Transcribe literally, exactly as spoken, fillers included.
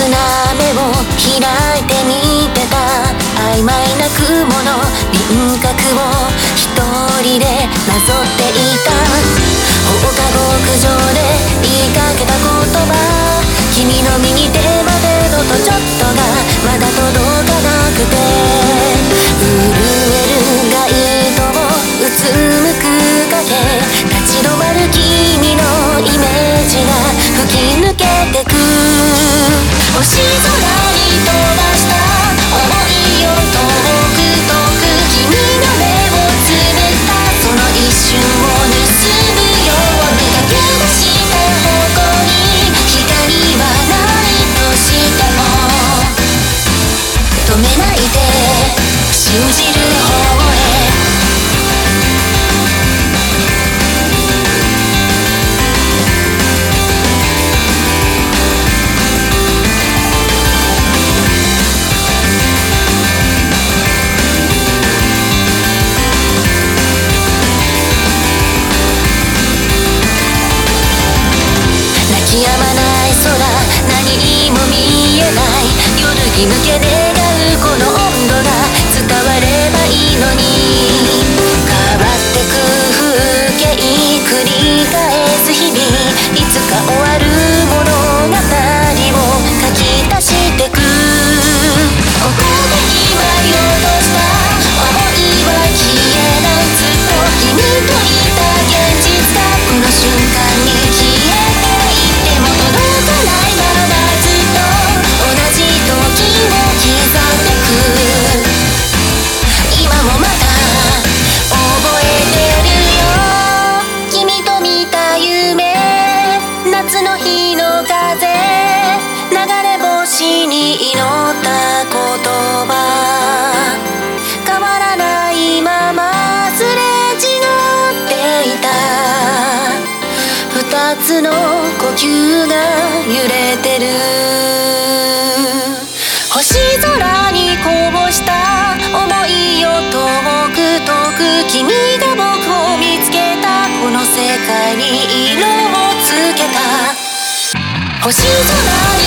な目を開いて見てた曖昧な雲の輪郭を一人でなぞっていた。放課後屋上で言いかけた言葉、君の右手までのとちょっとがまだ届かなくて、震える街灯をうつむく影、立ち止まる君のイメージが吹き抜けてく。星空に飛ばした想いを遠く遠く、君が目をつぶったその一瞬を盗むように駆け出した方向に光はないとしても止めないで信じる方へ。止まない空、何も見えない夜に向け願うこの温度が伝わればいいのに、変わってく風景繰り返す日々、いつか終わる物語を書き足してく。ここで決まり落とした想いは消えない、ずっと君といた現実がこの瞬間に消えて夏の日の風、流れ星に祈った言葉、変わらないまますれ違っていた。二つの呼吸が揺れてる。星空にこぼした想いを遠く遠く、君が僕を見つけたこの世界に色をつけた。星空